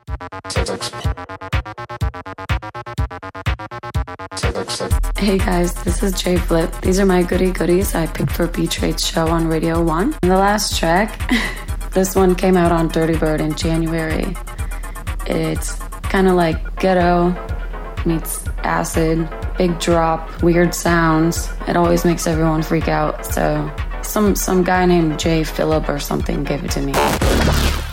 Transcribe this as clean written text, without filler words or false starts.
Hey guys, this is Jay Flip. These are my goodie goodies I picked for B-Trade's show on Radio 1. And the last track, this one came out on Dirty Bird in January. It's kind of like ghetto meets acid, big drop, weird sounds. It always makes everyone freak out. So some guy named Jay Phillip or something gave it to me.